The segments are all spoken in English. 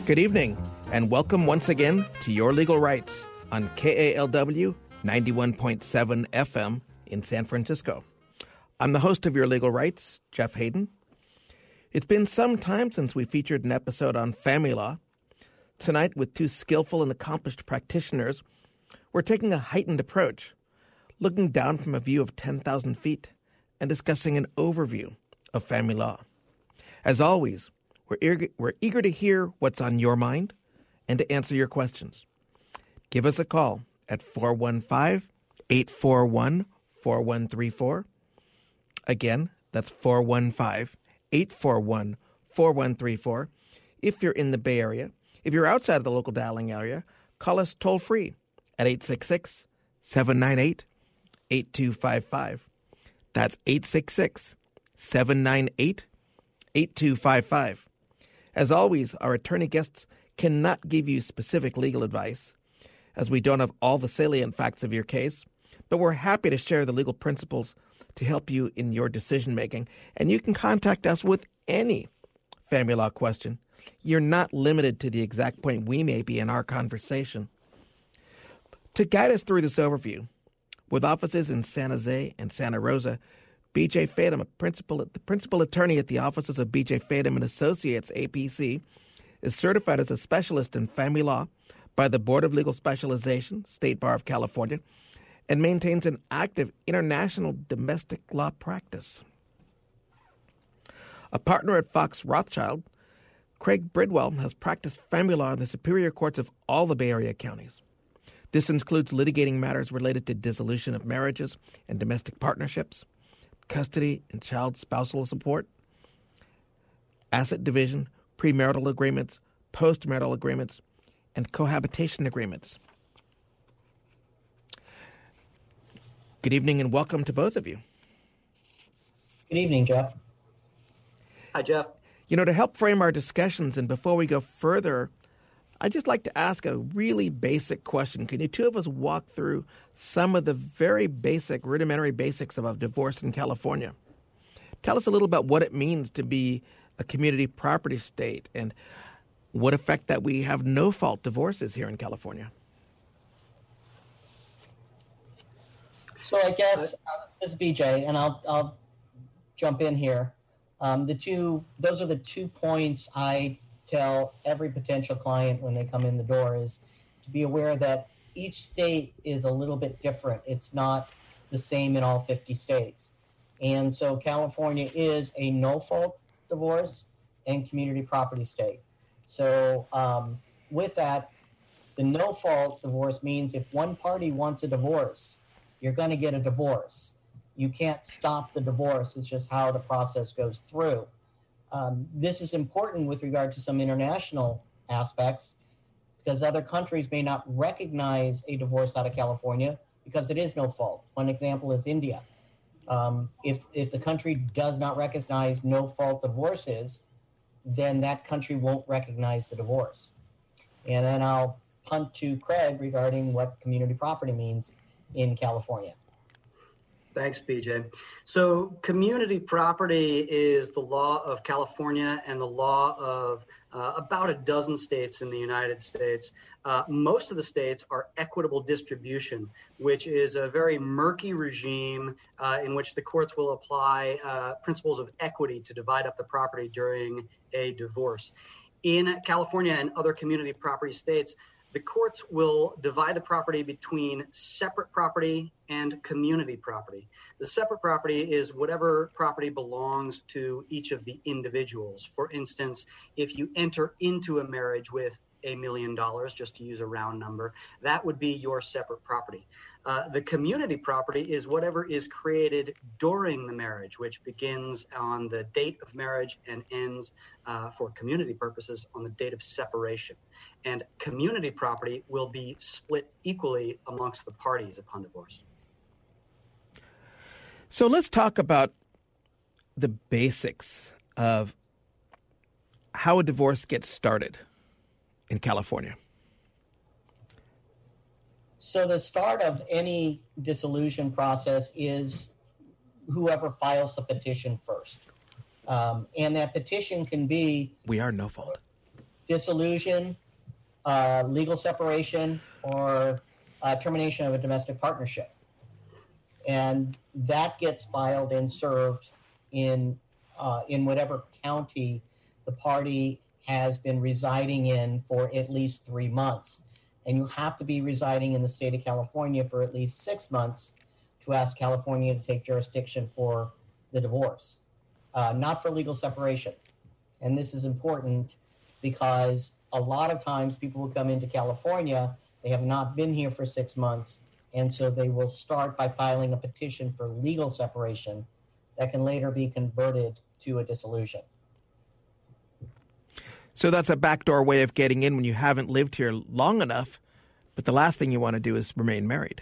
Good evening, and welcome once again to Your Legal Rights on KALW 91.7 FM in San Francisco. I'm the host of Your Legal Rights, Jeff Hayden. It's been some time since we featured an episode on family law. Tonight, with two skillful and accomplished practitioners, we're taking a heightened approach, looking down from a view of 10,000 feet and discussing an overview of family law. As always, we're eager to hear what's on your mind and to answer your questions. Give us a call at 415-841-4134. Again, that's 415-841-4134. If you're in the Bay Area, if you're outside of the local dialing area, call us toll-free at 866-798-8255. That's 866-798-8255. As always, our attorney guests cannot give you specific legal advice, as we don't have all the salient facts of your case, but we're happy to share the legal principles to help you in your decision-making, and you can contact us with any family law question. You're not limited to the exact point we may be in our conversation. To guide us through this overview, with offices in San Jose and Santa Rosa, B.J. Fadem, the principal attorney at the offices of B.J. Fadem and Associates, APC, is certified as a specialist in family law by the Board of Legal Specialization, State Bar of California, and maintains an active international domestic law practice. A partner at Fox Rothschild, Craig Bridwell has practiced family law in the superior courts of all the Bay Area counties. This includes litigating matters related to dissolution of marriages and domestic partnerships, custody and child spousal support, asset division, premarital agreements, postmarital agreements, and cohabitation agreements. Good evening and welcome to both of you. Good evening, Jeff. Hi, Jeff. You know, to help frame our discussions and before we go further, I'd just like to ask a really basic question. Can you two of us walk through some of the very basic, rudimentary basics of a divorce in California? Tell us a little about what it means to be a community property state and what effect that we have no-fault divorces here in California. So I guess this is BJ, and I'll jump in here. Those are the 2 points I tell every potential client when they come in the door is to be aware that each state is a little bit different. It's not the same in all 50 states. And so California is a no-fault divorce and community property state. So with that, the no-fault divorce means if one party wants a divorce, you're going to get a divorce. You can't stop the divorce. It's just how the process goes through. This is important with regard to some international aspects because other countries may not recognize a divorce out of California because it is no fault. One example is India. If the country does not recognize no fault divorces, then that country won't recognize the divorce. And then I'll punt to Craig regarding what community property means in California. Thanks, BJ. So community property is the law of California and the law of about a dozen states in the United States. Most of the states are equitable distribution, which is a very murky regime in which the courts will apply principles of equity to divide up the property during a divorce. In California and other community property states, the courts will divide the property between separate property and community property. The separate property is whatever property belongs to each of the individuals. For instance, if you enter into a marriage with $1 million, just to use a round number, that would be your separate property. The community property is whatever is created during the marriage, which begins on the date of marriage and ends for community purposes on the date of separation. And community property will be split equally amongst the parties upon divorce. So let's talk about the basics of how a divorce gets started in California. So the start of any dissolution process is whoever files the petition first. And that petition can be... We are no fault. dissolution, legal separation, or termination of a domestic partnership. And that gets filed and served in whatever county the party has been residing in for at least 3 months. And you have to be residing in the state of California for at least 6 months to ask California to take jurisdiction for the divorce, not for legal separation. And this is important because a lot of times people will come into California, they have not been here for 6 months, and so they will start by filing a petition for legal separation that can later be converted to a dissolution. So that's a backdoor way of getting in when you haven't lived here long enough, but the last thing you want to do is remain married.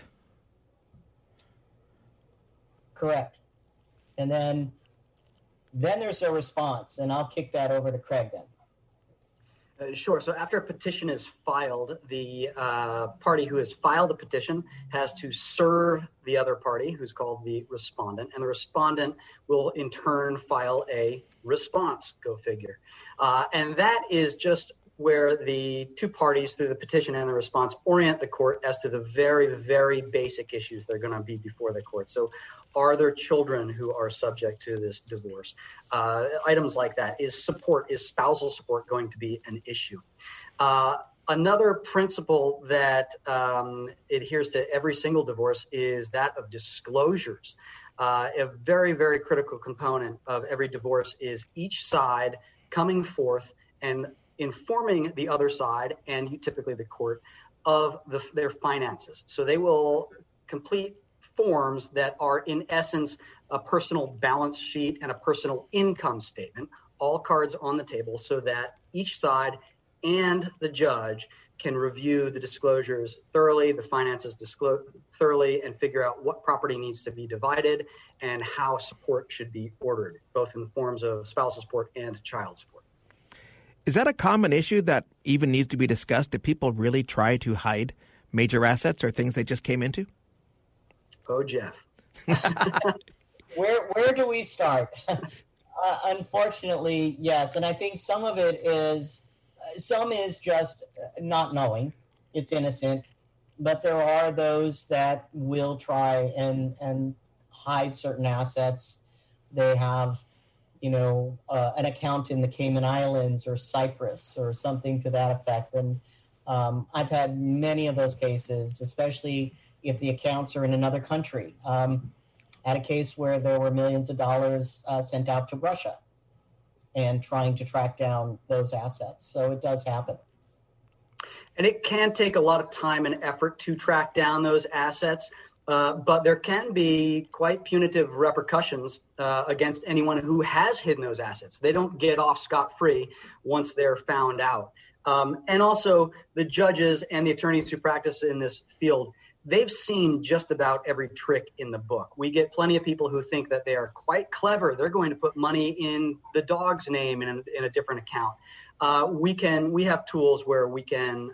Correct. And then there's a response, and I'll kick that over to Craig then. Sure. So after a petition is filed, the party who has filed the petition has to serve the other party, who's called the respondent, and the respondent will in turn file a response, go figure. And that is just where the two parties, through the petition and the response, orient the court as to the very, very basic issues that are going to be before the court. So are there children who are subject to this divorce? Items like that. Is spousal support going to be an issue? Another principle that adheres to every single divorce is that of disclosures. A very, very critical component of every divorce is each side coming forth and informing the other side, and typically the court, of their finances. So they will complete forms that are in essence a personal balance sheet and a personal income statement, all cards on the table, so that each side and the judge can review the disclosures thoroughly, the finances thoroughly, and figure out what property needs to be divided and how support should be ordered, both in the forms of spousal support and child support. Is that a common issue that even needs to be discussed? Do people really try to hide major assets or things they just came into? Oh, Jeff. Where do we start? Unfortunately, yes. And I think some is just not knowing. It's innocent. But there are those that will try and hide certain assets. They have, an account in the Cayman Islands or Cyprus or something to that effect. And I've had many of those cases, especially if the accounts are in another country. Had a case where there were millions of dollars sent out to Russia and trying to track down those assets. So it does happen. And it can take a lot of time and effort to track down those assets. But there can be quite punitive repercussions against anyone who has hidden those assets. They don't get off scot-free once they're found out. And also the judges and the attorneys who practice in this field, they've seen just about every trick in the book. We get plenty of people who think that they are quite clever. They're going to put money in the dog's name in a different account. We have tools where we can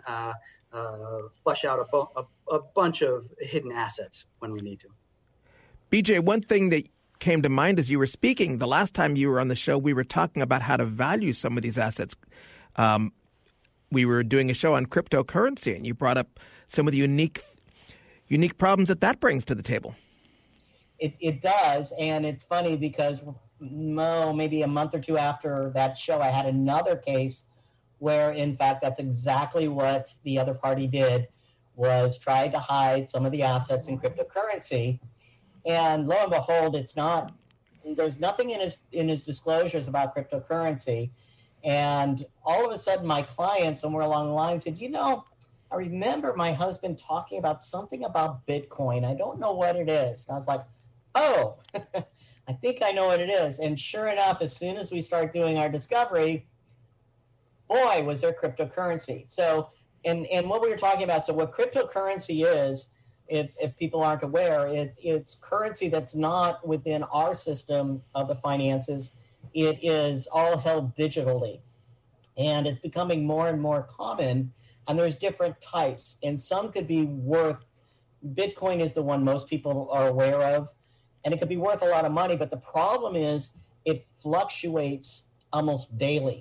flesh out a bunch of hidden assets when we need to. BJ, one thing that came to mind as you were speaking, the last time you were on the show, we were talking about how to value some of these assets. We were doing a show on cryptocurrency, and you brought up some of the unique problems that brings to the table. It does, and it's funny because maybe a month or two after that show, I had another case where, in fact, that's exactly what the other party did, was try to hide some of the assets in cryptocurrency. And lo and behold, there's nothing in his disclosures about cryptocurrency. And all of a sudden, my client, somewhere along the line, said, I remember my husband talking about something about Bitcoin. I don't know what it is. And I was like, oh, I think I know what it is. And sure enough, as soon as we start doing our discovery, boy, was there cryptocurrency. So, and what we were talking about, so what cryptocurrency is, if people aren't aware, it's currency that's not within our system of the finances. It is all held digitally. And it's becoming more and more common, and there's different types. And some could be Bitcoin is the one most people are aware of, and it could be worth a lot of money. But the problem is it fluctuates almost daily.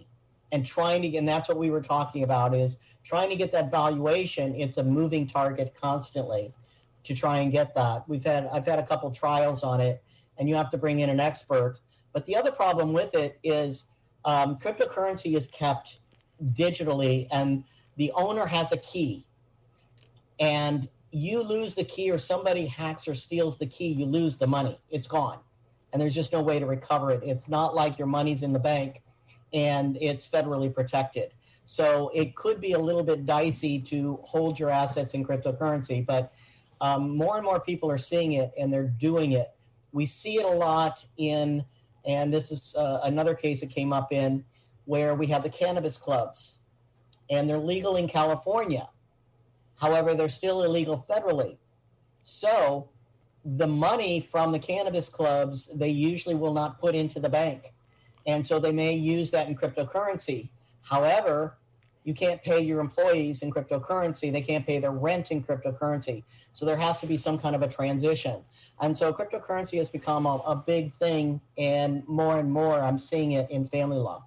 and and that's what we were talking about, is trying to get that valuation. It's a moving target constantly to try and get that. I've had a couple trials on it, and you have to bring in an expert. But the other problem with it is cryptocurrency is kept digitally, and the owner has a key. And you lose the key, or somebody hacks or steals the key, you lose the money. It's gone. And there's just no way to recover it. It's not like your money's in the bank and it's federally protected. So it could be a little bit dicey to hold your assets in cryptocurrency, but more and more people are seeing it, and they're doing it. We see it a lot and this is another case that came up in, where we have the cannabis clubs, and they're legal in California. However, they're still illegal federally. So the money from the cannabis clubs, they usually will not put into the bank. And so they may use that in cryptocurrency. However, you can't pay your employees in cryptocurrency. They can't pay their rent in cryptocurrency. So there has to be some kind of a transition. And so cryptocurrency has become a big thing, and more I'm seeing it in family law.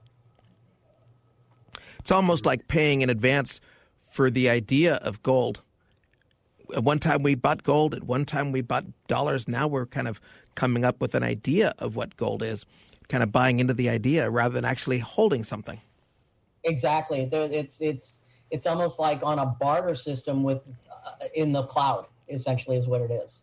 It's almost like paying in advance for the idea of gold. At one time we bought gold. At one time we bought dollars. Now we're kind of coming up with an idea of what gold is, kind of buying into the idea rather than actually holding something. Exactly. It's almost like on a barter system with in the cloud, essentially, is what it is.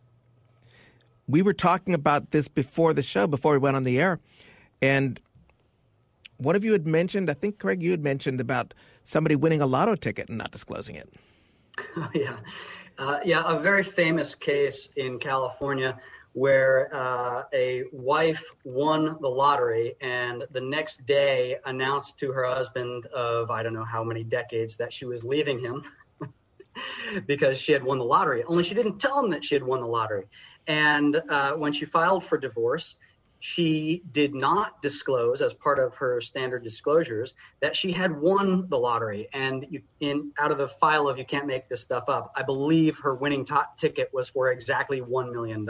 We were talking about this before the show, before we went on the air, and one of you had mentioned, I think, Craig, you had mentioned about somebody winning a lotto ticket and not disclosing it. Yeah, a very famous case in California where a wife won the lottery and the next day announced to her husband of I don't know how many decades that she was leaving him because she had won the lottery. Only she didn't tell him that she had won the lottery. And when she filed for divorce, she did not disclose, as part of her standard disclosures, that she had won the lottery. And out of the file of You Can't Make This Stuff Up, I believe her winning ticket was for exactly $1 million.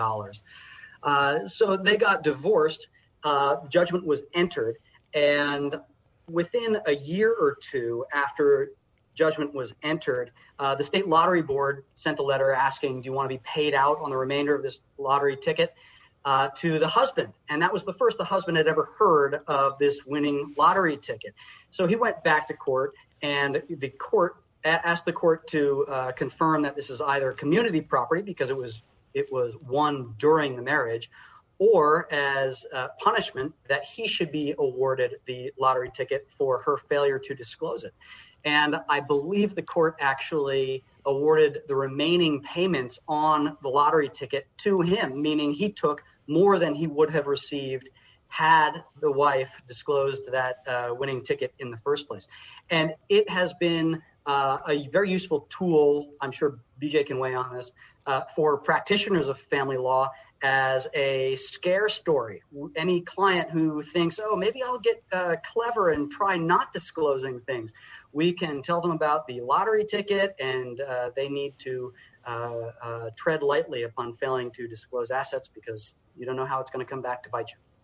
So they got divorced. Judgment was entered. And within a year or two after judgment was entered, the state lottery board sent a letter asking, do you want to be paid out on the remainder of this lottery ticket? To the husband. And that was the first the husband had ever heard of this winning lottery ticket. So he went back to court, and the court asked the court to confirm that this is either community property because it was won during the marriage, or as punishment that he should be awarded the lottery ticket for her failure to disclose it. And I believe the court actually awarded the remaining payments on the lottery ticket to him, meaning he took more than he would have received had the wife disclosed that winning ticket in the first place. And it has been a very useful tool, I'm sure BJ can weigh on this, for practitioners of family law as a scare story. Any client who thinks, oh, maybe I'll get clever and try not disclosing things, we can tell them about the lottery ticket, and they need to tread lightly upon failing to disclose assets, because you don't know how it's going to come back to bite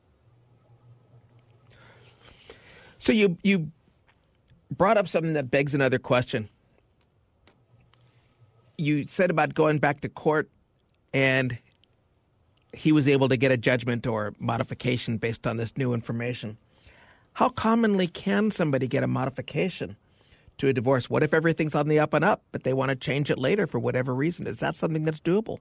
you. So you brought up something that begs another question. You said about going back to court, and he was able to get a judgment or modification based on this new information. How commonly can somebody get a modification to a divorce? What if everything's on the up and up, but they want to change it later for whatever reason? Is that something that's doable?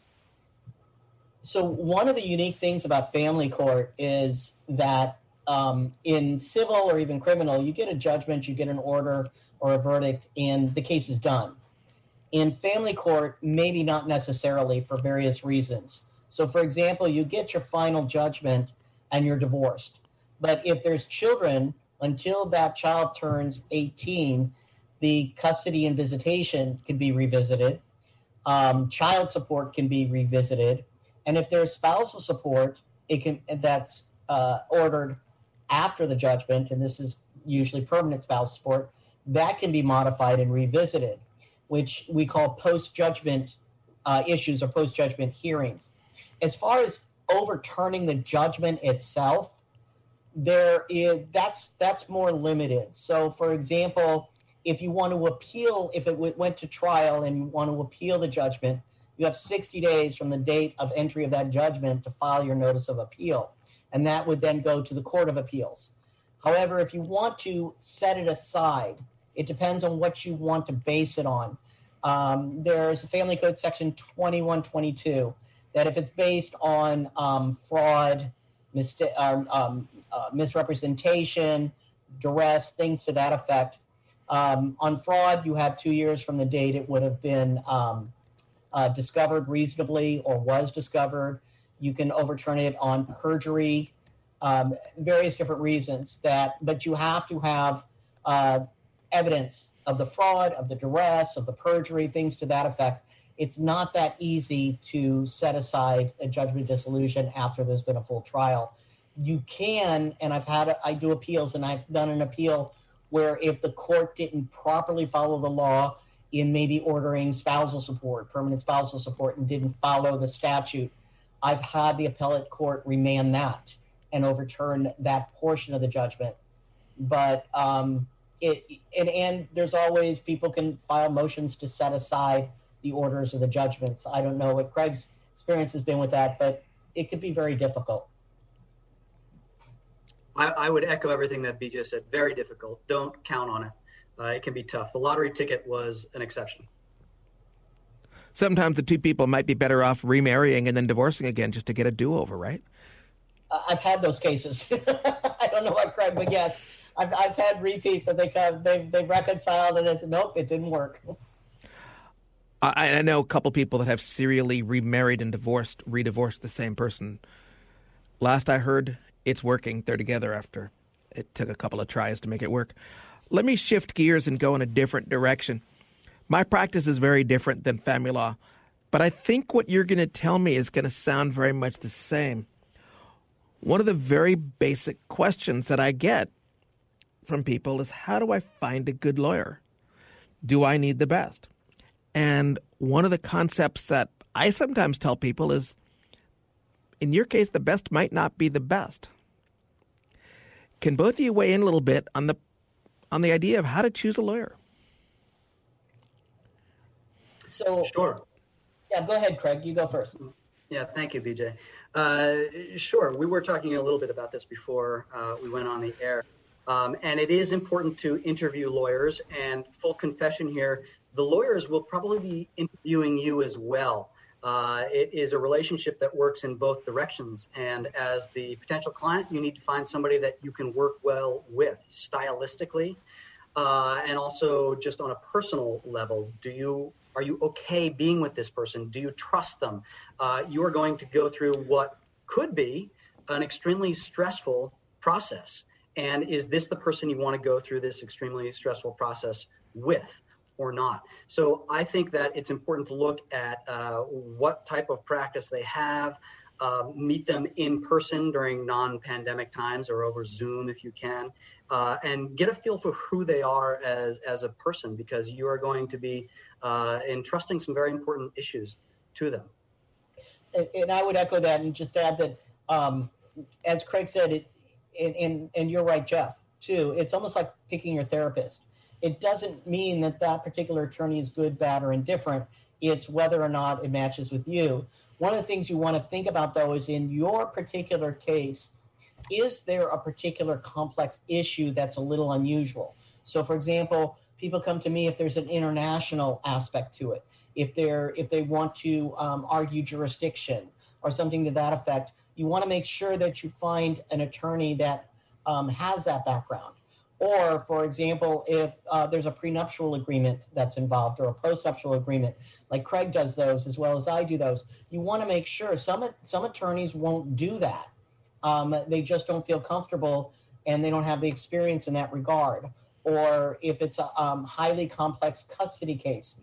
So one of the unique things about family court is that in civil or even criminal, you get a judgment, you get an order or a verdict, and the case is done. In family court, maybe not necessarily, for various reasons. So, for example, you get your final judgment and you're divorced. But if there's children, until that child turns 18, the custody and visitation can be revisited. Child support can be revisited. And if there's spousal support, that's ordered after the judgment, and this is usually permanent spousal support, that can be modified and revisited, which we call post-judgment issues or post-judgment hearings. As far as overturning the judgment itself, that's more limited. So, for example, if you want to appeal, if it went to trial and you want to appeal the judgment, you have 60 days from the date of entry of that judgment to file your notice of appeal, and that would then go to the Court of Appeals. However, if you want to set it aside, it depends on what you want to base it on. There's a Family Code section 2122 that if it's based on fraud, misrepresentation, duress, things to that effect. On fraud, you have 2 years from the date it would have been discovered reasonably or was discovered. You can overturn it on perjury, various different reasons but you have to have evidence of the fraud, of the duress, of the perjury, things to that effect. It's not that easy to set aside a judgment dissolution after there's been a full trial. You can, and I do appeals, and I've done an appeal where if the court didn't properly follow the law in maybe ordering spousal support, permanent spousal support, and didn't follow the statute, I've had the appellate court remand that and overturn that portion of the judgment. But and there's always, people can file motions to set aside the orders of the judgments. I don't know what Craig's experience has been with that, but it could be very difficult. I would echo everything that BJ said. Very difficult. Don't count on it. It can be tough. The lottery ticket was an exception. Sometimes the two people might be better off remarrying and then divorcing again just to get a do-over, right? I've had those cases. I don't know what Craig, but yes, I've had repeats that they've reconciled and it's nope, it didn't work. I know a couple people that have serially remarried and redivorced the same person. Last I heard, it's working. They're together after it took a couple of tries to make it work. Let me shift gears and go in a different direction. My practice is very different than family law, but I think what you're going to tell me is going to sound very much the same. One of the very basic questions that I get from people is, how do I find a good lawyer? Do I need the best? And one of the concepts that I sometimes tell people is, in your case, the best might not be the best. Can both of you weigh in a little bit on the idea of how to choose a lawyer? So, sure. Yeah, go ahead, Craig. You go first. Yeah, thank you, BJ. Sure, we were talking a little bit about this before we went on the air. And it is important to interview lawyers. And full confession here, the lawyers will probably be interviewing you as well. It is a relationship that works in both directions. And as the potential client, you need to find somebody that you can work well with stylistically and also just on a personal level. Are you okay being with this person? Do you trust them? You are going to go through what could be an extremely stressful process. And is this the person you want to go through this extremely stressful process with or not? So I think that it's important to look at what type of practice they have, meet them in person during non-pandemic times or over Zoom if you can, and get a feel for who they are as a person, because you are going to be entrusting some very important issues to them. And I would echo that and just add that, as Craig said, and you're right, Jeff, too, it's almost like picking your therapist. It doesn't mean that particular attorney is good, bad, or indifferent. It's whether or not it matches with you. One of the things you want to think about, though, is in your particular case, is there a particular complex issue that's a little unusual? So, for example, people come to me if there's an international aspect to it, if they want to argue jurisdiction or something to that effect. You want to make sure that you find an attorney that has that background. Or, for example, if there's a prenuptial agreement that's involved or a postnuptial agreement, like Craig does those as well as I do those, you want to make sure. Some attorneys won't do that. They just don't feel comfortable and they don't have the experience in that regard. Or if it's a highly complex custody case,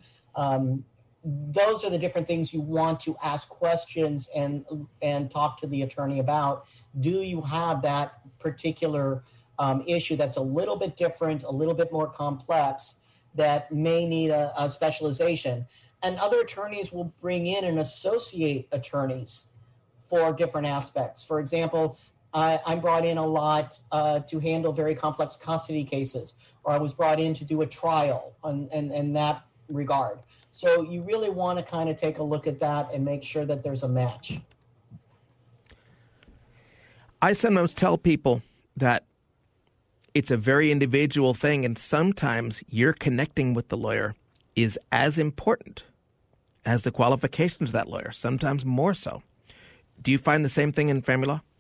those are the different things you want to ask questions and talk to the attorney about. Do you have that particular issue that's a little bit different, a little bit more complex, that may need a specialization? And other attorneys will bring in and associate attorneys for different aspects. For example, I'm brought in a lot to handle very complex custody cases, or I was brought in to do a trial in that regard. So you really want to kind of take a look at that and make sure that there's a match. I sometimes tell people that it's a very individual thing, and sometimes your connecting with the lawyer is as important as the qualifications of that lawyer, sometimes more so. Do you find the same thing in family law?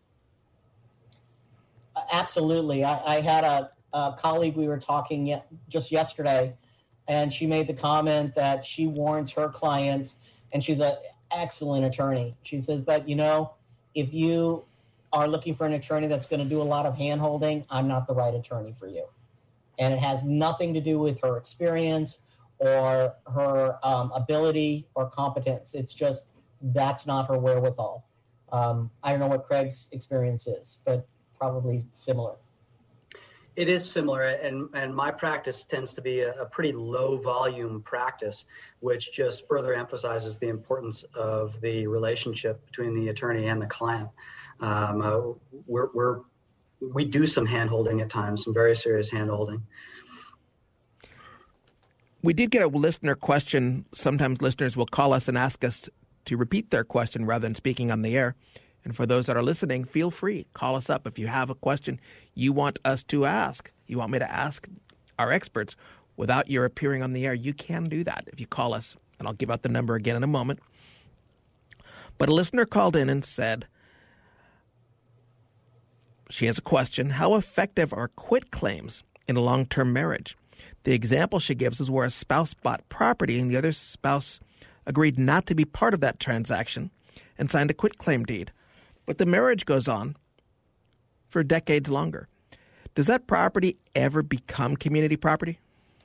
Absolutely. I had a colleague we were talking just yesterday, and she made the comment that she warns her clients, and she's an excellent attorney. She says, but if you are looking for an attorney that's going to do a lot of hand-holding, I'm not the right attorney for you. And it has nothing to do with her experience or her ability or competence. It's just that's not her wherewithal. I don't know what Craig's experience is, but probably similar. It is similar, and my practice tends to be a pretty low volume practice, which just further emphasizes the importance of the relationship between the attorney and the client. We do some hand-holding at times, some very serious hand-holding. We did get a listener question. Sometimes listeners will call us and ask us to repeat their question rather than speaking on the air. And for those that are listening, feel free. Call us up if you have a question you want us to ask. You want me to ask our experts without your appearing on the air. You can do that if you call us. And I'll give out the number again in a moment. But a listener called in and said she has a question. How effective are quit claims in a long-term marriage? The example she gives is where a spouse bought property and the other spouse agreed not to be part of that transaction and signed a quitclaim deed. But the marriage goes on for decades longer. Does that property ever become community property?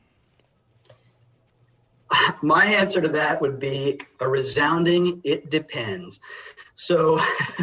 My answer to that would be a resounding, it depends. So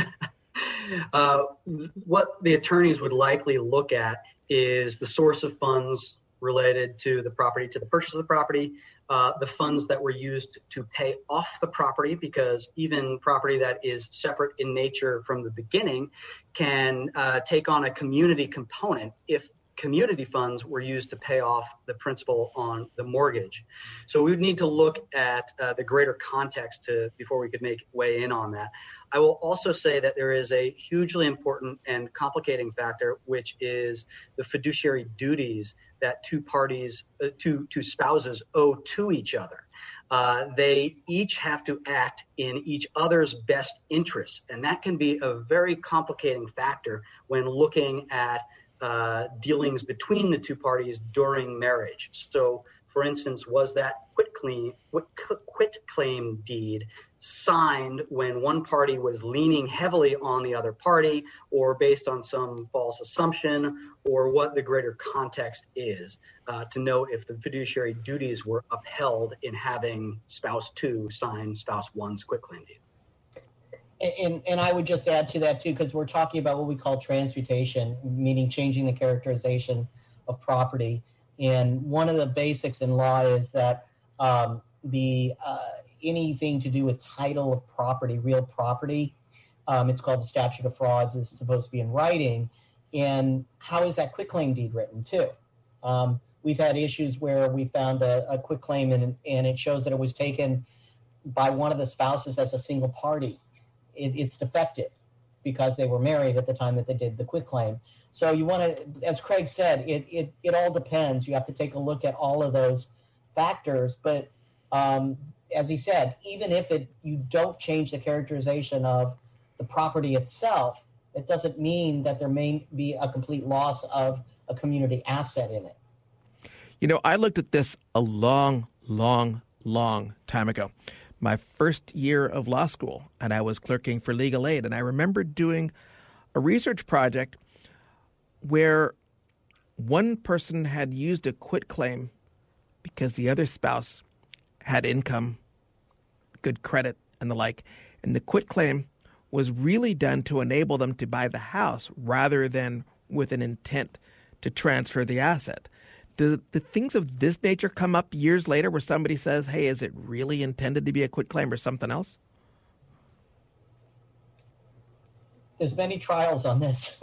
what the attorneys would likely look at is the source of funds related to the property, to the purchase of the property, the funds that were used to pay off the property, because even property that is separate in nature from the beginning can take on a community component if community funds were used to pay off the principal on the mortgage. So we would need to look at the greater context before we could weigh in on that. I will also say that there is a hugely important and complicating factor, which is the fiduciary duties that two spouses owe to each other. They each have to act in each other's best interests, and that can be a very complicating factor when looking at dealings between the two parties during marriage. So, for instance, was that quitclaim deed signed when one party was leaning heavily on the other party, or based on some false assumption, or what the greater context is to know if the fiduciary duties were upheld in having spouse 2 sign spouse 1's quitclaim deed. And I would just add to that, too, because we're talking about what we call transmutation, meaning changing the characterization of property. And one of the basics in law is that anything to do with title of property, real property, it's called the statute of frauds, is supposed to be in writing. And how is that quitclaim deed written, too? We've had issues where we found a quitclaim and it shows that it was taken by one of the spouses as a single party. It's defective because they were married at the time that they did the quitclaim. So you want to, as Craig said, it all depends. You have to take a look at all of those factors. But as he said, even if you don't change the characterization of the property itself, it doesn't mean that there may be a complete loss of a community asset in it. You know, I looked at this a long, long, long time ago. My first year of law school, and I was clerking for legal aid. And I remember doing a research project where one person had used a quitclaim because the other spouse had income, good credit, and the like. And the quitclaim was really done to enable them to buy the house rather than with an intent to transfer the asset. Do the things of this nature come up years later where somebody says, hey, is it really intended to be a quitclaim or something else? there's many trials on this.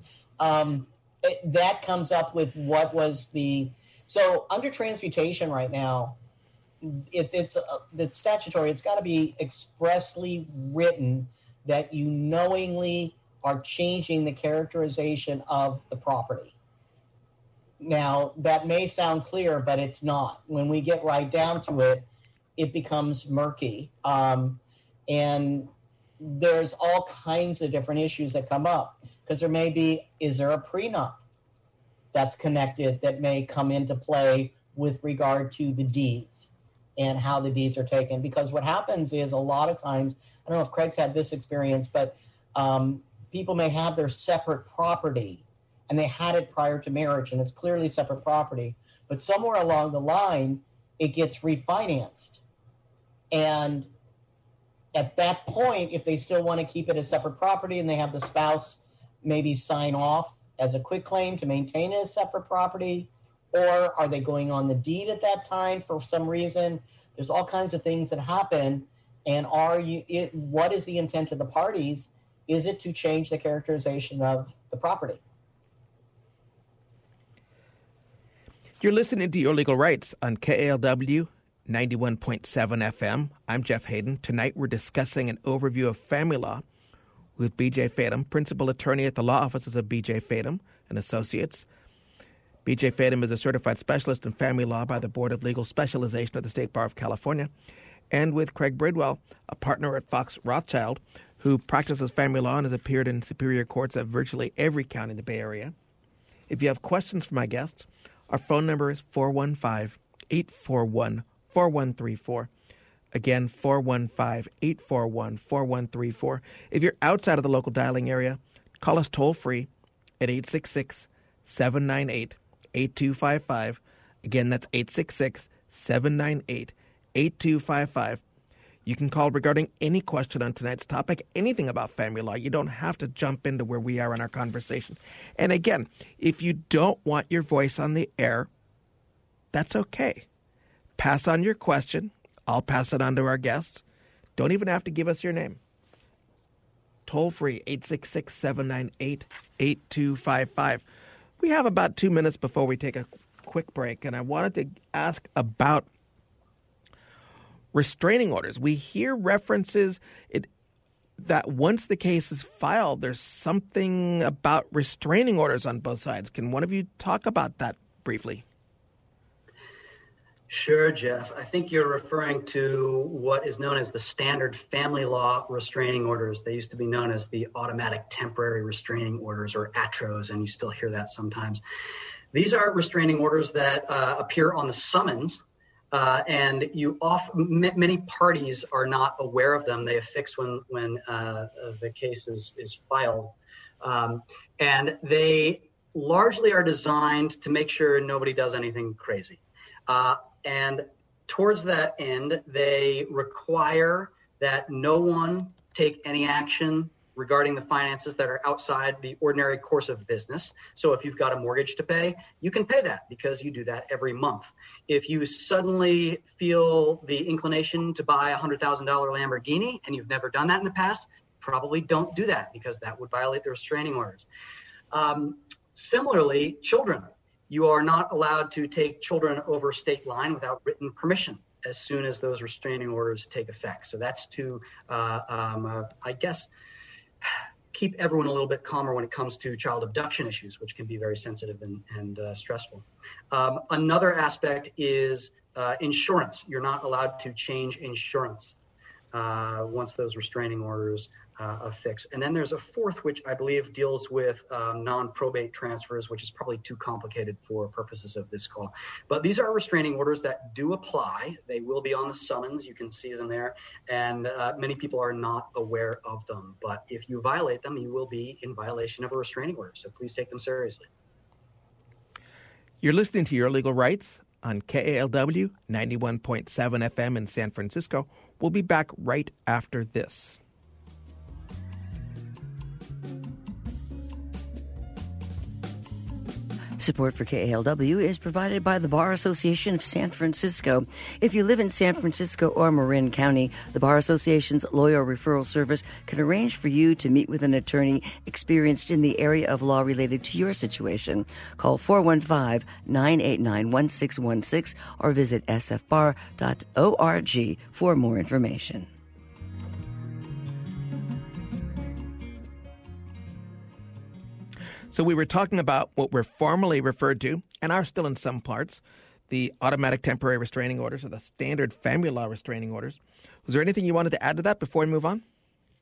That comes up with what was so under transmutation right now, it's statutory. It's got to be expressly written that you knowingly are changing the characterization of the property. Now, that may sound clear, but it's not. When we get right down to it, it becomes murky. And there's all kinds of different issues that come up, because there may be, is there a prenup that's connected that may come into play with regard to the deeds and how the deeds are taken? Because what happens is a lot of times, I don't know if Craig's had this experience, but people may have their separate property and they had it prior to marriage and it's clearly separate property, but somewhere along the line, it gets refinanced. And at that point, if they still want to keep it as separate property and they have the spouse maybe sign off as a quitclaim to maintain it as separate property, or are they going on the deed at that time for some reason? There's all kinds of things that happen. And what is the intent of the parties? Is it to change the characterization of the property? You're listening to Your Legal Rights on KALW 91.7 FM. I'm Jeff Hayden. Tonight we're discussing an overview of family law with B.J. Fadem, principal attorney at the law offices of B.J. Fadem and Associates. B.J. Fadem is a certified specialist in family law by the Board of Legal Specialization of the State Bar of California, and with Craig Bridwell, a partner at Fox Rothschild, who practices family law and has appeared in superior courts of virtually every county in the Bay Area. If you have questions for my guests, our phone number is 415-841-4134. Again, 415-841-4134. If you're outside of the local dialing area, call us toll-free at 866-798-8255. Again, that's 866-798-8255. You can call regarding any question on tonight's topic, anything about family law. You don't have to jump into where we are in our conversation. And again, if you don't want your voice on the air, that's okay. Pass on your question. I'll pass it on to our guests. Don't even have to give us your name. Toll free, 866-798-8255. We have about 2 minutes before we take a quick break, and I wanted to ask about restraining orders. We hear references that once the case is filed, there's something about restraining orders on both sides. Can one of you talk about that briefly? Sure, Jeff. I think you're referring to what is known as the standard family law restraining orders. They used to be known as the automatic temporary restraining orders, or ATROs, and you still hear that sometimes. These are restraining orders that appear on the summons, and many parties are not aware of them. They affix when the case is filed, and they largely are designed to make sure nobody does anything crazy. And towards that end, they require that no one take any action regarding the finances that are outside the ordinary course of business. So if you've got a mortgage to pay, you can pay that because you do that every month. If you suddenly feel the inclination to buy a $100,000 Lamborghini and you've never done that in the past, probably don't do that because that would violate the restraining orders. Similarly, children. You are not allowed to take children over state line without written permission as soon as those restraining orders take effect. So that's to, I guess, keep everyone a little bit calmer when it comes to child abduction issues, which can be very sensitive and stressful. Another aspect is insurance. You're not allowed to change insurance once those restraining orders affix. And then there's a fourth, which I believe deals with non-probate transfers, which is probably too complicated for purposes of this call. But these are restraining orders that do apply. They will be on the summons. You can see them there. And many people are not aware of them. But if you violate them, you will be in violation of a restraining order. So please take them seriously. You're listening to Your Legal Rights on KALW 91.7 FM in San Francisco. We'll be back right after this. Support for KALW is provided by the Bar Association of San Francisco. If you live in San Francisco or Marin County, the Bar Association's lawyer referral service can arrange for you to meet with an attorney experienced in the area of law related to your situation. Call 415-989-1616 or visit sfbar.org for more information. So we were talking about what were formerly referred to, and are still in some parts, the automatic temporary restraining orders or the standard family law restraining orders. Was there anything you wanted to add to that before we move on?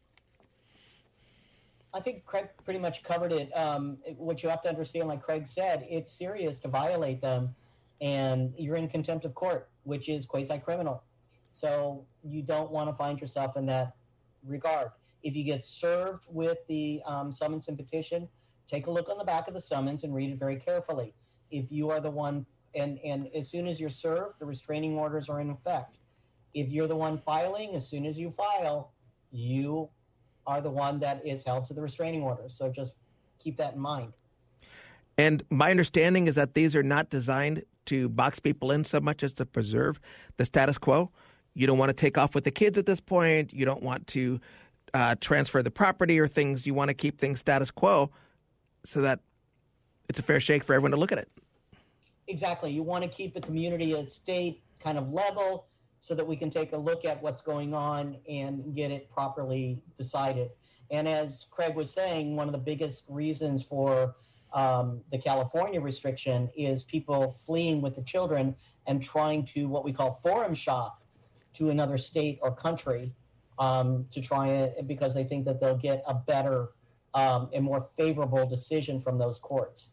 I think Craig pretty much covered it. What you have to understand, like Craig said, it's serious to violate them, and you're in contempt of court, which is quasi-criminal. So you don't want to find yourself in that regard. If you get served with the summons and petition, take a look on the back of the summons and read it very carefully. If you are the one, and as soon as you're served, the restraining orders are in effect. If you're the one filing, as soon as you file, you are the one that is held to the restraining orders. So just keep that in mind. And my understanding is that these are not designed to box people in so much as to preserve the status quo. You don't want to take off with the kids at this point. You don't want to transfer the property or things. You want to keep things status quo so that it's a fair shake for everyone to look at it. Exactly. You want to keep the community and state kind of level so that we can take a look at what's going on and get it properly decided. And as Craig was saying, one of the biggest reasons for the California restriction is people fleeing with the children and trying to what we call forum shop to another state or country to try it because they think that they'll get a better a more favorable decision from those courts.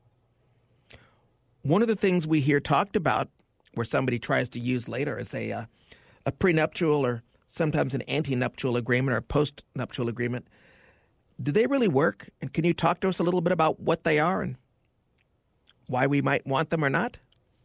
One of the things we hear talked about where somebody tries to use later is a prenuptial or sometimes an antenuptial agreement or a postnuptial agreement. Do they really work? And can you talk to us a little bit about what they are and why we might want them or not?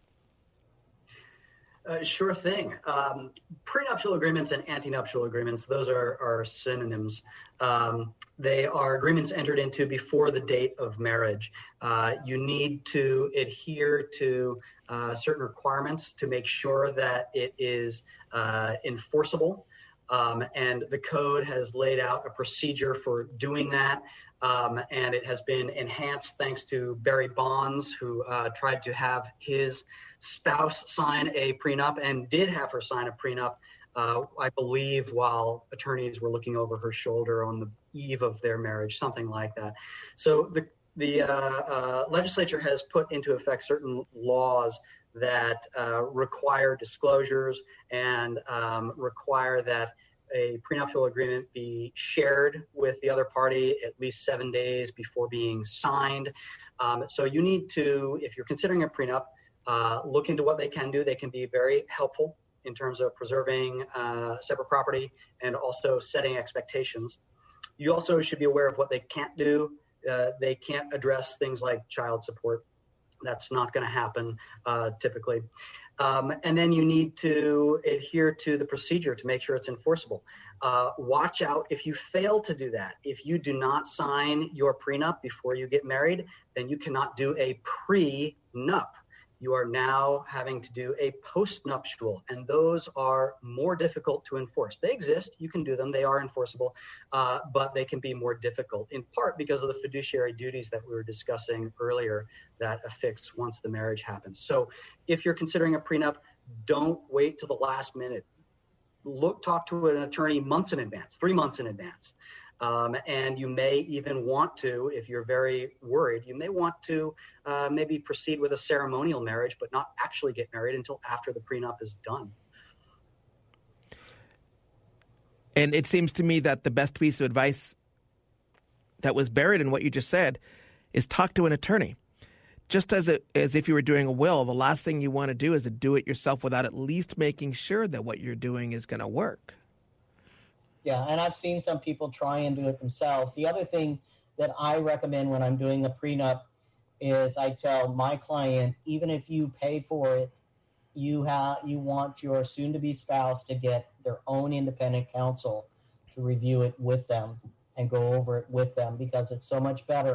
Sure thing. Prenuptial agreements and antenuptial agreements, those are synonyms. They are agreements entered into before the date of marriage. You need to adhere to certain requirements to make sure that it is enforceable. And the code has laid out a procedure for doing that. And it has been enhanced thanks to Barry Bonds, who tried to have his spouse sign a prenup and did have her sign a prenup, I believe, while attorneys were looking over her shoulder on the eve of their marriage, something like that. So the legislature has put into effect certain laws that require disclosures and require that a prenuptial agreement be shared with the other party at least 7 days before being signed. So you need to, if you're considering a prenup, look into what they can do. They can be very helpful in terms of preserving separate property and also setting expectations. You also should be aware of what they can't do. They can't address things like child support. That's not going to happen typically. And then you need to adhere to the procedure to make sure it's enforceable. Watch out if you fail to do that. If you do not sign your prenup before you get married, then you cannot do a prenup. You are now having to do a postnuptial, and those are more difficult to enforce. They exist. You can do them. They are enforceable, but they can be more difficult, in part because of the fiduciary duties that we were discussing earlier that affix once the marriage happens. So if you're considering a prenup, don't wait till the last minute. Talk to an attorney months in advance, 3 months in advance. And you may even want to, if you're very worried, you may want to maybe proceed with a ceremonial marriage, but not actually get married until after the prenup is done. And it seems to me that the best piece of advice that was buried in what you just said is talk to an attorney. Just as if you were doing a will, the last thing you want to do is to do it yourself without at least making sure that what you're doing is going to work. Yeah, and I've seen some people try and do it themselves. The other thing that I recommend when I'm doing a prenup is I tell my client, even if you pay for it, you want your soon-to-be spouse to get their own independent counsel to review it with them and go over it with them, because it's so much better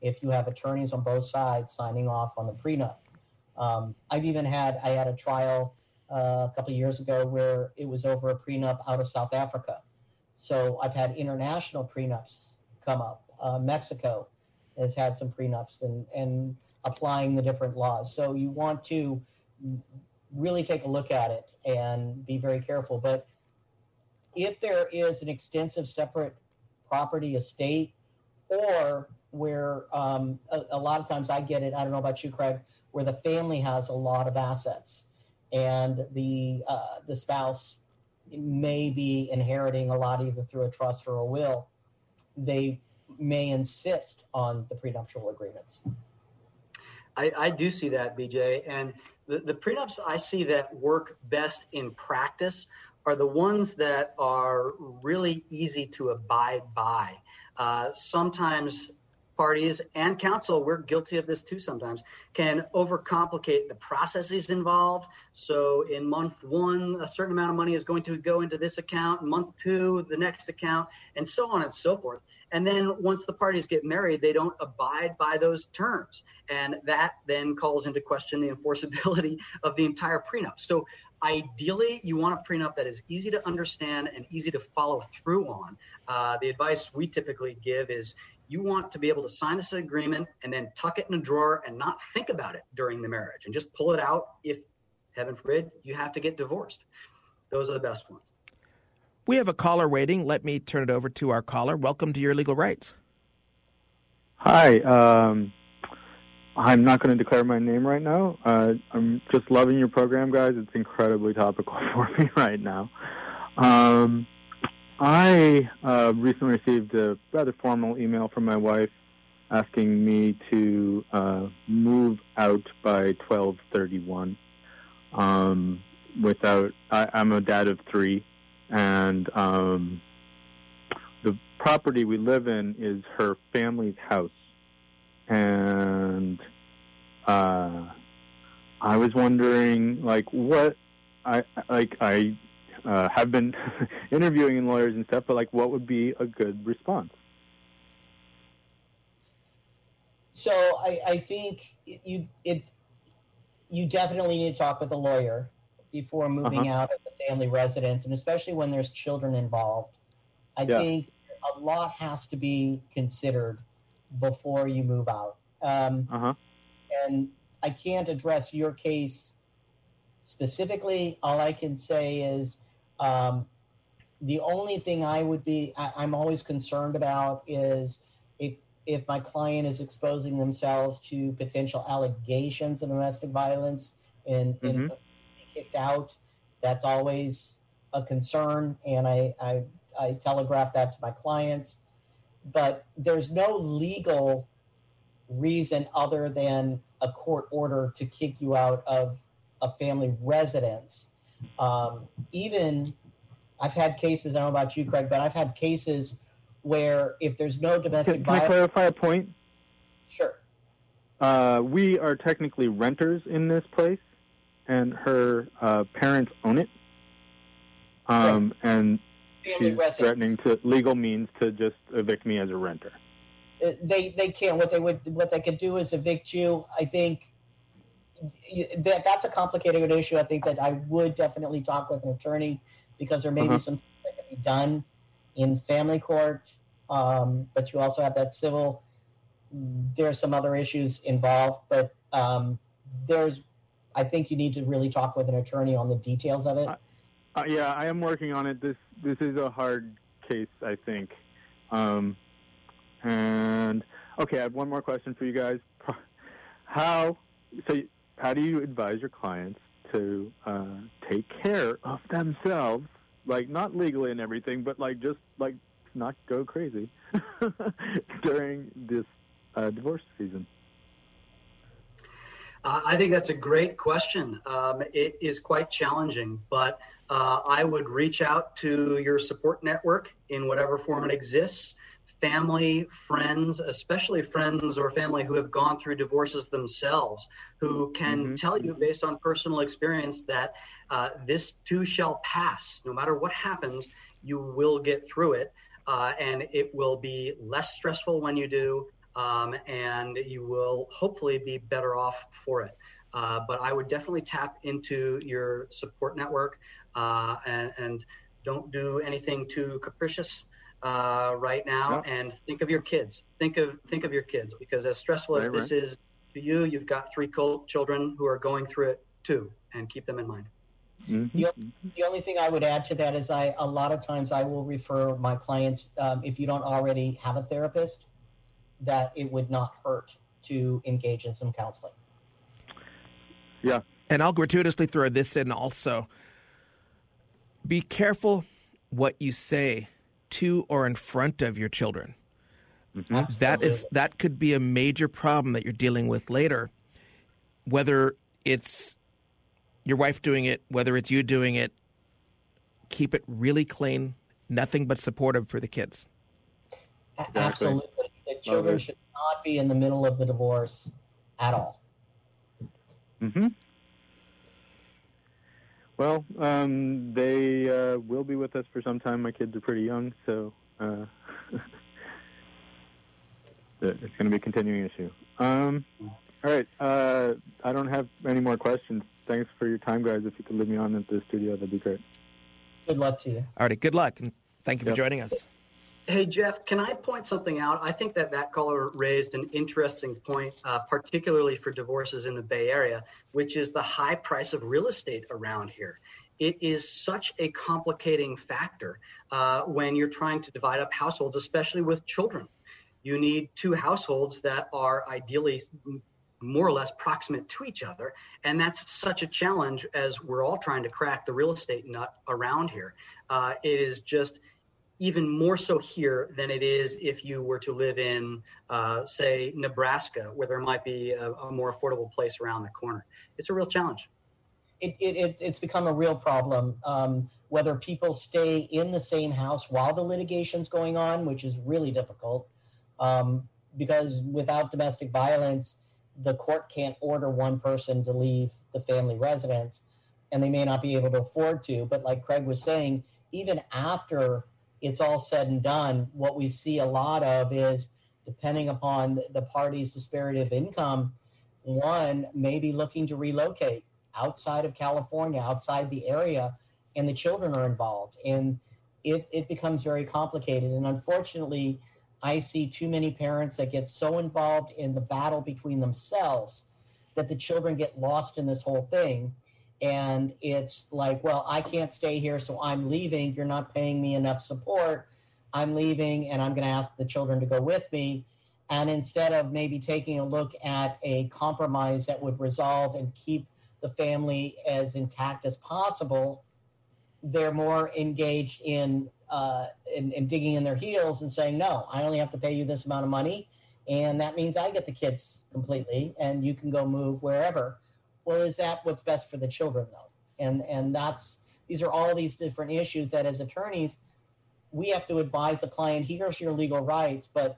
if you have attorneys on both sides signing off on the prenup. I had a trial a couple of years ago where it was over a prenup out of South Africa. So I've had international prenups come up. Mexico has had some prenups and applying the different laws. So you want to really take a look at it and be very careful. But if there is an extensive separate property estate, or where a lot of times I get it, I don't know about you, Craig, where the family has a lot of assets and the spouse may be inheriting a lot either through a trust or a will, they may insist on the prenuptial agreements. I do see that, BJ. And the prenups I see that work best in practice are the ones that are really easy to abide by. Sometimes parties and counsel, we're guilty of this too sometimes, can overcomplicate the processes involved. So in month 1, a certain amount of money is going to go into this account, in month 2, the next account, and so on and so forth. And then once the parties get married, they don't abide by those terms. And that then calls into question the enforceability of the entire prenup. So ideally, you want a prenup that is easy to understand and easy to follow through on. The advice we typically give is you want to be able to sign this agreement and then tuck it in a drawer and not think about it during the marriage and just pull it out if, heaven forbid, you have to get divorced. Those are the best ones. We have a caller waiting. Let me turn it over to our caller. Welcome to Your Legal Rights. Hi. I'm not going to declare my name right now. I'm just loving your program, guys. It's incredibly topical for me right now. I recently received a rather formal email from my wife asking me to move out by 12/31. I'm a dad of 3, and the property we live in is her family's house. And I was wondering, what I have been interviewing lawyers and stuff, but what would be a good response? So I think you definitely need to talk with a lawyer before moving out of the family residence, and especially when there's children involved. I think a lot has to be considered before you move out. And I can't address your case specifically. All I can say is the only thing I'm always concerned about is if my client is exposing themselves to potential allegations of domestic violence and kicked out. That's always a concern, and I telegraph that to my clients. But there's no legal reason other than a court order to kick you out of a family residence. Even I've had cases, I don't know about you, Craig, but I've had cases where if there's no domestic violence... Can I clarify a point? Sure. We are technically renters in this place, and her parents own it. And family she's residence. threatening to legal means to just evict me as a renter. They can't. What they could do is evict you. I think that's a complicated issue. I think that I would definitely talk with an attorney because there may be some things that can be done in family court, but you also have that civil. There's some other issues involved, but I think you need to really talk with an attorney on the details of it. Yeah, I am working on it. This is a hard case, I think. And okay, I have one more question for you guys. How do you advise your clients to take care of themselves, not legally and everything, but just not go crazy during this divorce season? I think that's a great question. It is quite challenging, but I would reach out to your support network in whatever form it exists. Family, friends, especially friends or family who have gone through divorces themselves, who can tell you based on personal experience that this too shall pass. No matter what happens, you will get through it, and it will be less stressful when you do. and you will hopefully be better off for it. But I would definitely tap into your support network and don't do anything too capricious right now. Yep. And think of your kids. Think of your kids, because as stressful as this is to you, you've got 3 children who are going through it too, and keep them in mind. The only thing I would add to that is a lot of times I will refer my clients, if you don't already have a therapist, that it would not hurt to engage in some counseling. Yeah. And I'll gratuitously throw this in also. Be careful what you say to or in front of your children. That could be a major problem that you're dealing with later, whether it's your wife doing it, whether it's you doing it. Keep it really clean, nothing but supportive for the kids. Absolutely. The children should not be in the middle of the divorce at all. Well, they will be with us for some time. My kids are pretty young, so it's going to be a continuing issue. All right. I don't have any more questions. Thanks for your time, guys. If you could leave me on at the studio, that'd be great. Good luck to you. All right. Good luck, and thank you for joining us. Hey, Jeff, can I point something out? I think that caller raised an interesting point, particularly for divorces in the Bay Area, which is the high price of real estate around here. It is such a complicating factor when you're trying to divide up households, especially with children. You need 2 households that are ideally more or less proximate to each other, and that's such a challenge as we're all trying to crack the real estate nut around here. It is just even more so here than it is if you were to live in, say, Nebraska, where there might be a more affordable place around the corner. It's a real challenge. It's become a real problem, whether people stay in the same house while the litigation's going on, which is really difficult, because without domestic violence, the court can't order one person to leave the family residence, and they may not be able to afford to. But like Craig was saying, even after it's all said and done, what we see a lot of is, depending upon the party's disparity of income, one may be looking to relocate outside of California, outside the area, and the children are involved. And it becomes very complicated. And unfortunately, I see too many parents that get so involved in the battle between themselves that the children get lost in this whole thing. And it's like, well, I can't stay here, so I'm leaving. You're not paying me enough support. I'm leaving, and I'm going to ask the children to go with me. And instead of maybe taking a look at a compromise that would resolve and keep the family as intact as possible, they're more engaged in digging in their heels and saying, no, I only have to pay you this amount of money, and that means I get the kids completely, and you can go move wherever. Well, is that what's best for the children, though? And these are all these different issues that as attorneys, we have to advise the client, here's your legal rights. But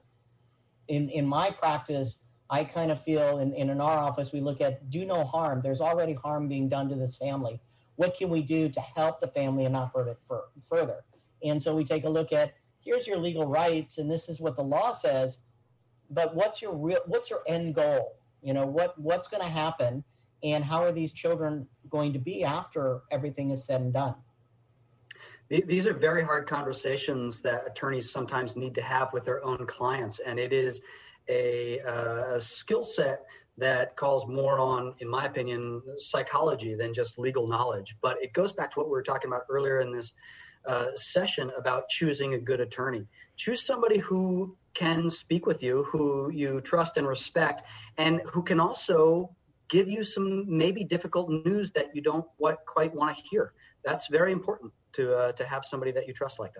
in my practice, I kind of feel in our office, we look at do no harm. There's already harm being done to this family. What can we do to help the family and not hurt it further? And so we take a look at, here's your legal rights, and this is what the law says, but what's your end goal? You know, what's going to happen, and how are these children going to be after everything is said and done? These are very hard conversations that attorneys sometimes need to have with their own clients, and it is a skill set that calls more on, in my opinion, psychology than just legal knowledge. But it goes back to what we were talking about earlier in this session about choosing a good attorney. Choose somebody who can speak with you, who you trust and respect, and who can also give you some maybe difficult news that you don't quite want to hear. That's very important to have somebody that you trust like that.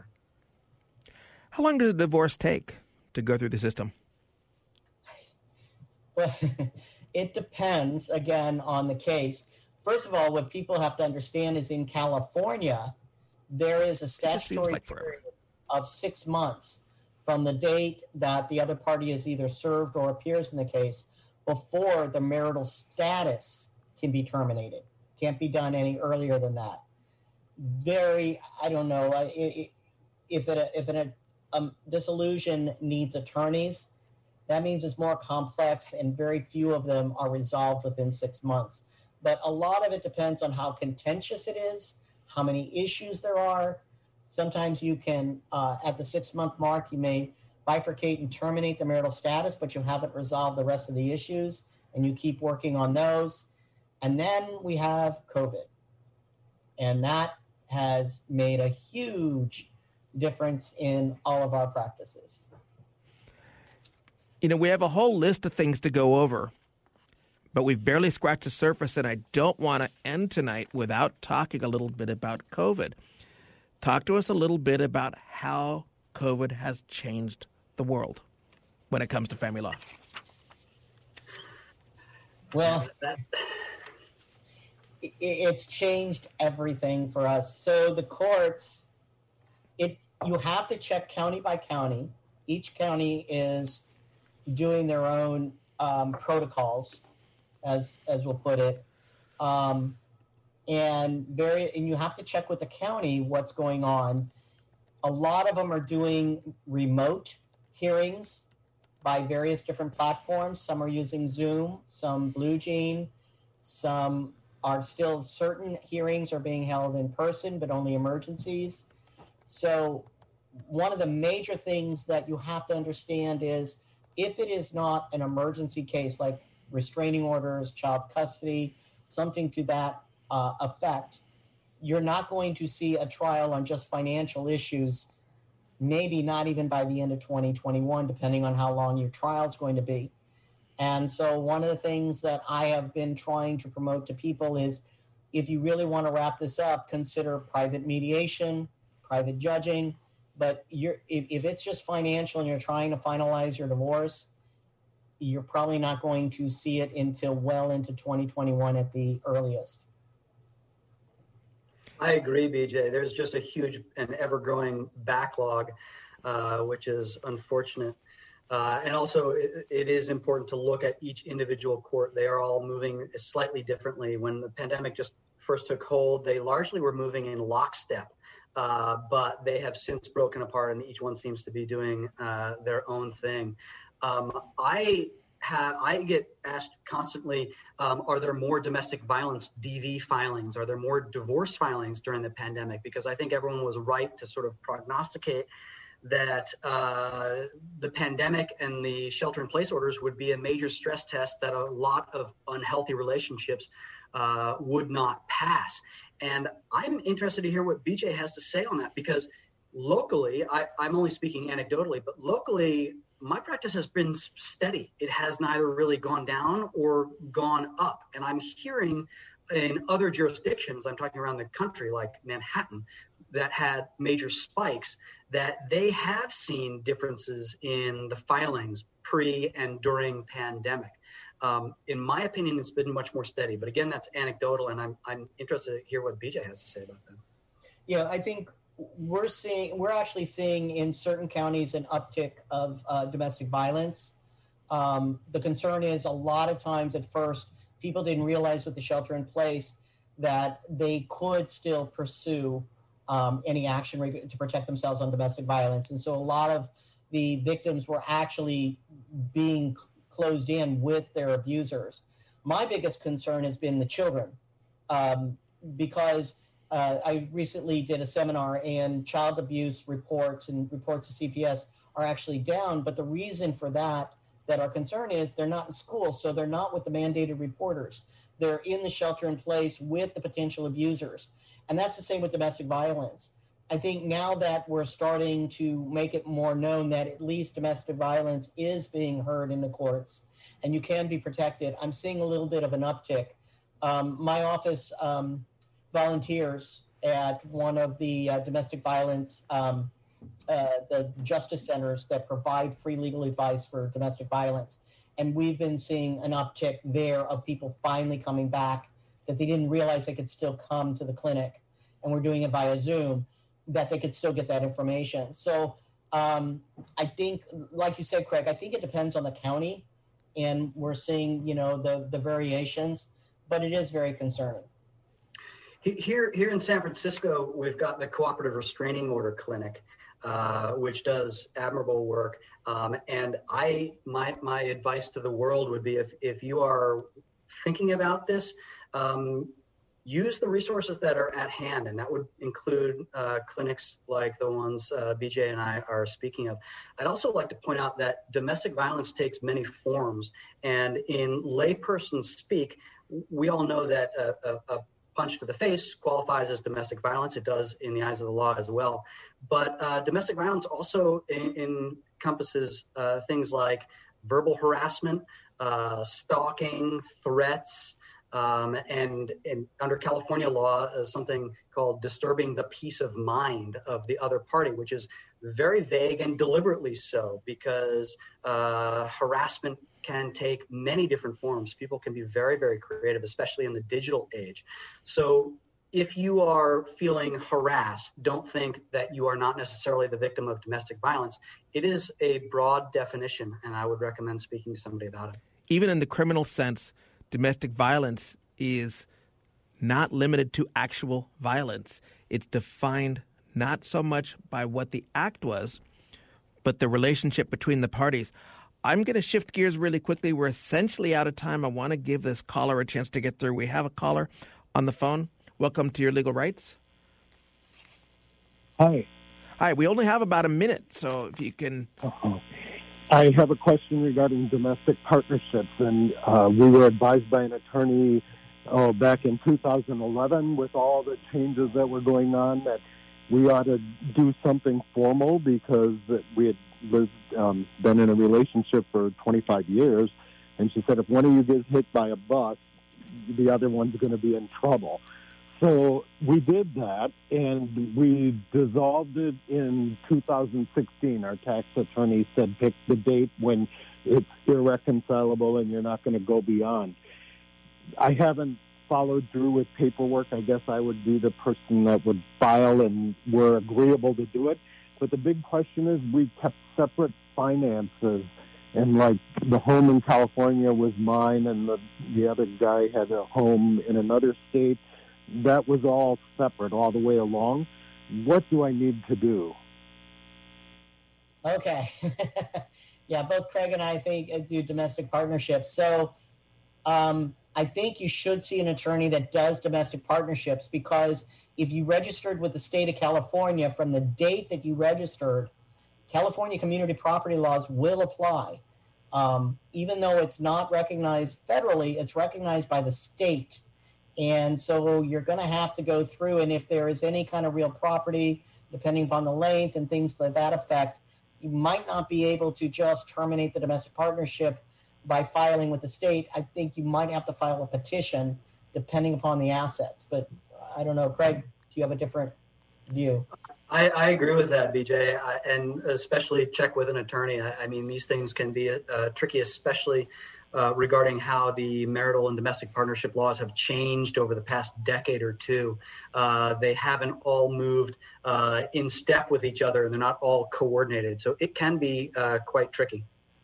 How long does a divorce take to go through the system? Well, it depends, again, on the case. First of all, what people have to understand is in California, there is a statutory period of 6 months from the date that the other party is either served or appears in the case before the marital status can be terminated. Can't be done any earlier than that. I don't know, if a dissolution needs attorneys, That means it's more complex, and very few of them are resolved within 6 months. But a lot of it depends on how contentious it is, how many issues there are. Sometimes you can, at the 6-month mark, you may bifurcate and terminate the marital status, but you haven't resolved the rest of the issues, and you keep working on those. And then we have COVID. And that has made a huge difference in all of our practices. You know, we have a whole list of things to go over, but we've barely scratched the surface, and I don't want to end tonight without talking a little bit about COVID. Talk to us a little bit about how COVID has changed the world when it comes to family law. Well, it's changed everything for us. So the courts, you have to check county by county. Each county is doing their own protocols, as we'll put it, and you have to check with the county what's going on. A lot of them are doing remote hearings by various different platforms. Some are using Zoom, some BlueJean, some are still, certain hearings are being held in person, but only emergencies. So one of the major things that you have to understand is, if it is not an emergency case like restraining orders, child custody, something to that effect, you're not going to see a trial on just financial issues, maybe not even by the end of 2021, depending on how long your trial is going to be. And so one of the things that I have been trying to promote to people is, if you really want to wrap this up, consider private mediation, private judging. But if it's just financial and you're trying to finalize your divorce, you're probably not going to see it until well into 2021 at the earliest. I agree, BJ. There's just a huge and ever-growing backlog, which is unfortunate. And also, it is important to look at each individual court. They are all moving slightly differently. When the pandemic just first took hold, they largely were moving in lockstep. But they have since broken apart, and each one seems to be doing their own thing. I get asked constantly, are there more domestic violence DV filings? Are there more divorce filings during the pandemic? Because I think everyone was right to sort of prognosticate that the pandemic and the shelter-in-place orders would be a major stress test that a lot of unhealthy relationships would not pass. And I'm interested to hear what BJ has to say on that, because locally, I'm only speaking anecdotally, but locally, my practice has been steady. It has neither really gone down or gone up. And I'm hearing in other jurisdictions, I'm talking around the country, like Manhattan, that had major spikes, that they have seen differences in the filings pre and during pandemic. In my opinion, it's been much more steady. But again, that's anecdotal, and I'm interested to hear what BJ has to say about that. Yeah, I think we're actually seeing in certain counties an uptick of domestic violence. The concern is, a lot of times at first, people didn't realize with the shelter in place that they could still pursue any action to protect themselves on domestic violence. And so a lot of the victims were actually being closed in with their abusers. My biggest concern has been the children, because I recently did a seminar, and child abuse reports and reports to CPS are actually down. But the reason for that our concern is, they're not in school, so they're not with the mandated reporters. They're in the shelter in place with the potential abusers. And that's the same with domestic violence. I think now that we're starting to make it more known that at least domestic violence is being heard in the courts and you can be protected, I'm seeing a little bit of an uptick. My office volunteers at one of the domestic violence, the justice centers that provide free legal advice for domestic violence. And we've been seeing an uptick there of people finally coming back, that they didn't realize they could still come to the clinic, and we're doing it via Zoom, that they could still get that information. So I think, like you said, Craig, I think it depends on the county, and we're seeing, the variations, but it is very concerning. Here in San Francisco, we've got the Cooperative Restraining Order Clinic. which does admirable work. And my advice to the world would be, if you are thinking about this, use the resources that are at hand, and that would include clinics like the ones BJ and I are speaking of. I'd also like to point out that domestic violence takes many forms, and in layperson speak, we all know that a punch to the face qualifies as domestic violence. It does in the eyes of the law as well. But domestic violence also encompasses things like verbal harassment, stalking, threats, and under California law, something called disturbing the peace of mind of the other party, which is very vague and deliberately so, because harassment can take many different forms. People can be very, very creative, especially in the digital age. So if you are feeling harassed, don't think that you are not necessarily the victim of domestic violence. It is a broad definition, and I would recommend speaking to somebody about it. Even in the criminal sense, domestic violence is not limited to actual violence. It's defined not so much by what the act was, but the relationship between the parties. I'm going to shift gears really quickly. We're essentially out of time. I want to give this caller a chance to get through. We have a caller on the phone. Welcome to Your Legal Rights. Hi. Hi. We only have about a minute, so if you can... I have a question regarding domestic partnerships, and we were advised by an attorney back in 2011 with all the changes that were going on that we ought to do something formal because we had been in a relationship for 25 years, and she said if one of you gets hit by a bus, the other one's going to be in trouble. So we did that, and we dissolved it in 2016. Our tax attorney said pick the date when it's irreconcilable and you're not going to go beyond. I haven't followed through with paperwork. I guess I would be the person that would file, and we're agreeable to do it. But the big question is we kept separate finances, and like the home in California was mine, and the other guy had a home in another state. That was all separate all the way along. What do I need to do? Okay. Yeah, both Craig and I think do domestic partnerships. So I think you should see an attorney that does domestic partnerships, because if you registered with the state of California, from the date that you registered, California community property laws will apply. Even though it's not recognized federally, it's recognized by the state. And so you're going to have to go through, and if there is any kind of real property, depending upon the length and things to that effect, you might not be able to just terminate the domestic partnership by filing with the state. I think you might have to file a petition depending upon the assets. But I don't know. Craig, do you have a different view? I agree with that, BJ, and especially check with an attorney. I mean, these things can be tricky, especially regarding how the marital and domestic partnership laws have changed over the past decade or two. They haven't all moved in step with each other, and they're not all coordinated. So it can be quite tricky.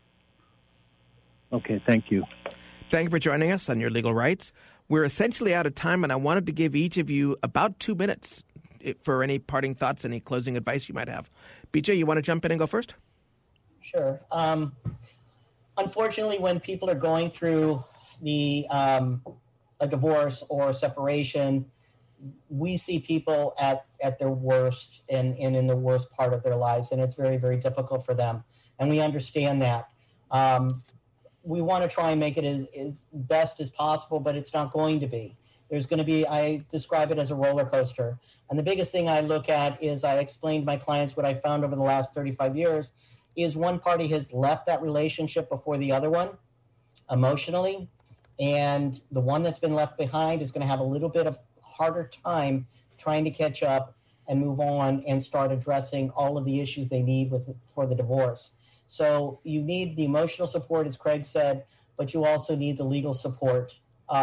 Okay, thank you. Thank you for joining us on Your Legal Rights. We're essentially out of time, and I wanted to give each of you about 2 minutes for any parting thoughts, any closing advice you might have. BJ, you want to jump in and go first? Sure. Unfortunately, when people are going through a divorce or separation, we see people at their worst and in the worst part of their lives, and it's very, very difficult for them. And we understand that. We want to try and make it as best as possible, but it's not going to be. There's going to be, I describe it as a roller coaster. And the biggest thing I look at is, I explained to my clients what I found over the last 35 years, is one party has left that relationship before the other one emotionally, and the one that's been left behind is going to have a little bit of harder time trying to catch up and move on and start addressing all of the issues they need for the divorce. So you need the emotional support, as Craig said, but you also need the legal support,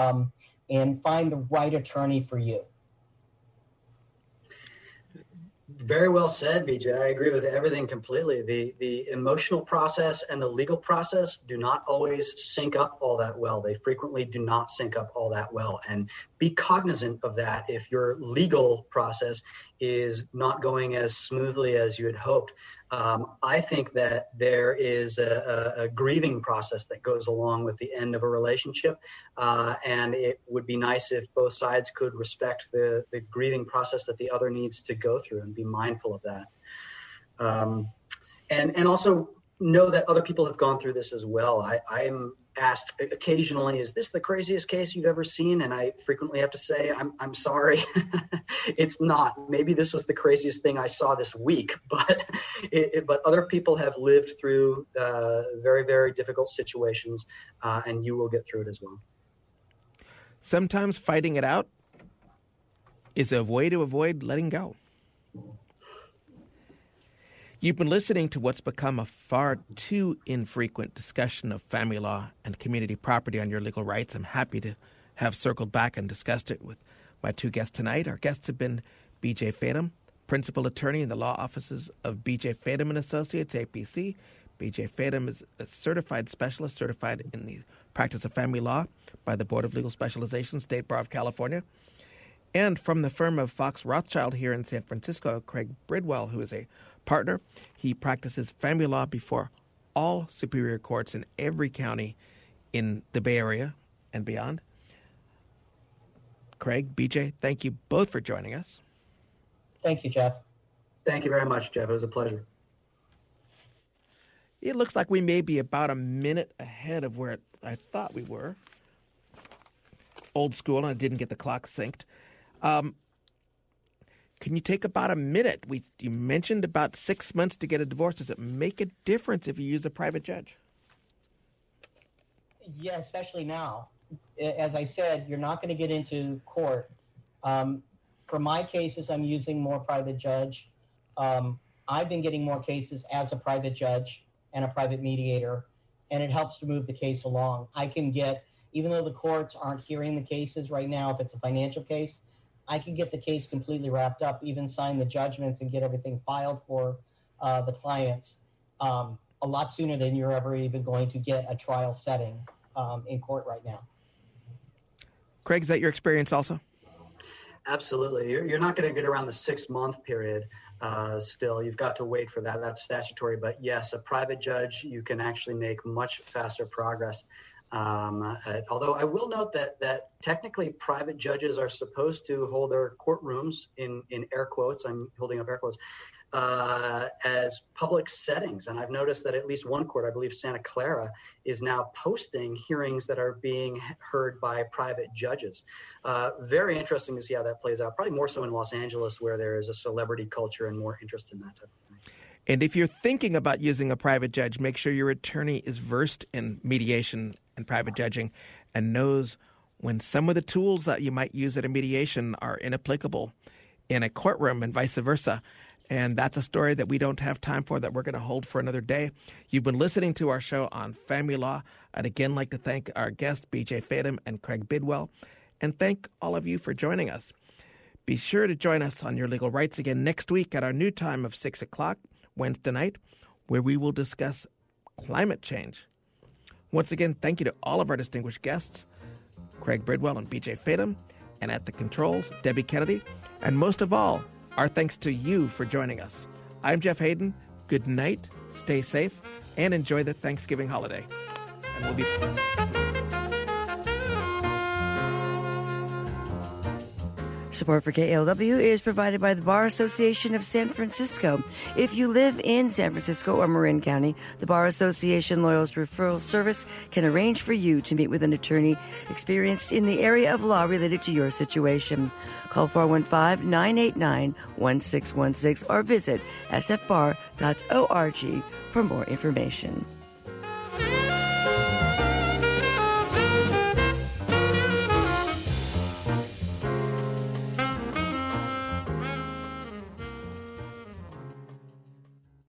and find the right attorney for you. Very well said, BJ. I agree with everything completely. The emotional process and the legal process do not always sync up all that well. They frequently do not sync up all that well. And be cognizant of that if your legal process is not going as smoothly as you had hoped. I think that there is a grieving process that goes along with the end of a relationship. And it would be nice if both sides could respect the grieving process that the other needs to go through and be mindful of that. And also know that other people have gone through this as well. I am asked occasionally, is this the craziest case you've ever seen? And I frequently have to say, I'm sorry, it's not. Maybe this was the craziest thing I saw this week, but other people have lived through very, very difficult situations, and you will get through it as well. Sometimes fighting it out is a way to avoid letting go. You've been listening to what's become a far too infrequent discussion of family law and community property on your legal rights. I'm happy to have circled back and discussed it with my two guests tonight. Our guests have been B.J. Fadem, principal attorney in the law offices of B.J. Fadem & Associates, APC. B.J. Fadem is a certified specialist, certified in the practice of family law by the Board of Legal Specialization, State Bar of California. And from the firm of Fox Rothschild here in San Francisco, Craig Bridwell, who is a partner. He practices family law before all superior courts in every county in the Bay Area and beyond. Craig, BJ, thank you both for joining us. Thank you, Jeff. Thank you very much, Jeff. It was a pleasure. It looks like we may be about a minute ahead of where I thought we were. Old school, and I didn't get the clock synced. Can you take about a minute? You mentioned about 6 months to get a divorce. Does it make a difference if you use a private judge? Yeah, especially now. As I said, you're not going to get into court. For my cases, I'm using more private judge. I've been getting more cases as a private judge and a private mediator, and it helps to move the case along. I can get, even though the courts aren't hearing the cases right now, if it's a financial case, I can get the case completely wrapped up, even sign the judgments and get everything filed for the clients a lot sooner than you're ever even going to get a trial setting in court right now. Craig, is that your experience also? Absolutely. You're not going to get around the 6-month period still. You've got to wait for that. That's statutory. But yes, a private judge, you can actually make much faster progress. Although I will note that technically private judges are supposed to hold their courtrooms in air quotes, I'm holding up air quotes, as public settings. And I've noticed that at least one court, I believe Santa Clara, is now posting hearings that are being heard by private judges. Very interesting to see how that plays out, probably more so in Los Angeles, where there is a celebrity culture and more interest in that type of thing. And if you're thinking about using a private judge, make sure your attorney is versed in mediation and private judging and knows when some of the tools that you might use at a mediation are inapplicable in a courtroom and vice versa. And that's a story that we don't have time for, that we're going to hold for another day. You've been listening to our show on family law. I'd again like to thank our guests, B.J. Fadem and Craig Bidwell, and thank all of you for joining us. Be sure to join us on Your Legal Rights again next week at our new time of 6 o'clock, Wednesday night, where we will discuss climate change. Once again, thank you to all of our distinguished guests, Craig Bridwell and B.J. Fadem, and at the controls, Debbie Kennedy. And most of all, our thanks to you for joining us. I'm Jeff Hayden. Good night, stay safe, and enjoy the Thanksgiving holiday. And we'll be... Support for KLW is provided by the Bar Association of San Francisco. If you live in San Francisco or Marin County, the Bar Association Loyalist Referral Service can arrange for you to meet with an attorney experienced in the area of law related to your situation. Call 415-989-1616 or visit sfbar.org for more information.